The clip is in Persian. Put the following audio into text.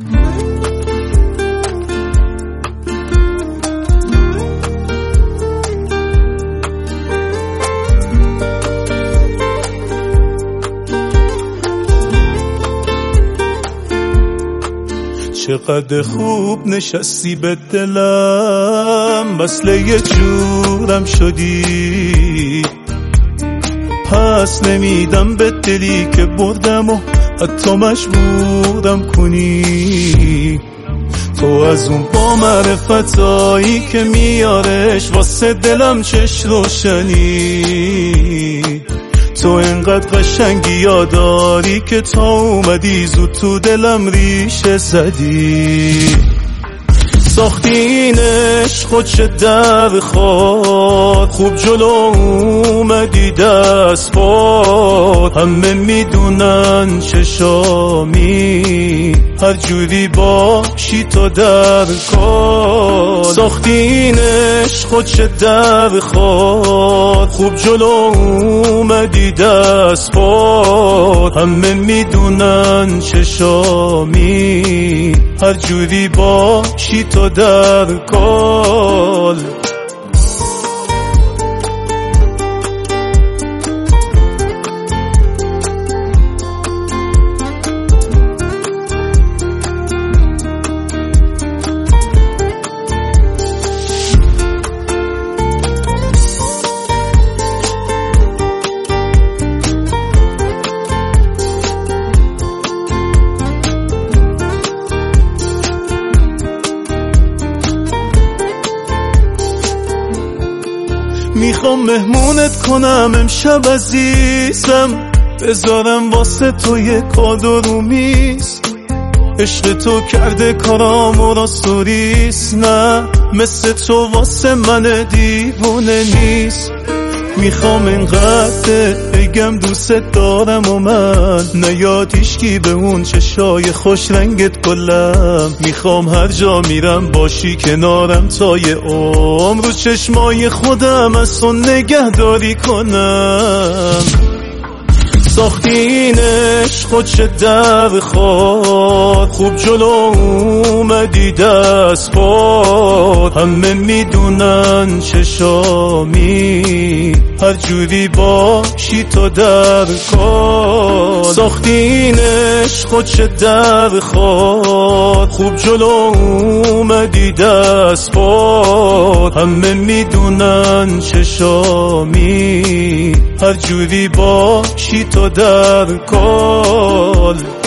چقدر خوب نشستی به دلم، مثل یه جورم شدی. پس نمیدم به دلی که بردم و حتی مجبورم کنی. تو از اون با معرفتایی که میارش واسه دلم چش روشنی. تو انقدر قشنگی یاداری که تا اومدی زود تو دلم ریشه زدی. ساختی این عشق چه در خود، خوب جلو اومدی دست باد. همه میدونن چشامی هر جوری باشی تو در کار. ساختی این عشق چه در خود، خوب جلو اومدی دست باد. همه میدونن چشامی هر جوری باشی تو در کار. میخوام مهمونت کنم امشب عزیزم، بذارم واسه تو یه کادو رو میز. عشق تو کرده کارامو راستوریست، نه مثل تو واسه من دیوونه نیست. میخوام اینقدر بگم دوست دارم و من نیاد هیچکی به اون چشای خوش رنگت کلم. میخوام هر جا میرم باشی کنارم تا یه عمر، رو چشمای خودم از تو نگهداری کنم. ساختی این عشق چه در خود، خوب جلو اومدی دست باد. همه میدونن چشامی هر جوری باشی تو در کار. ساختی این عشق چه در خود، خوب جلو اومدی دست باد. همه میدونن چشامی هر جوری باشی تو در کار.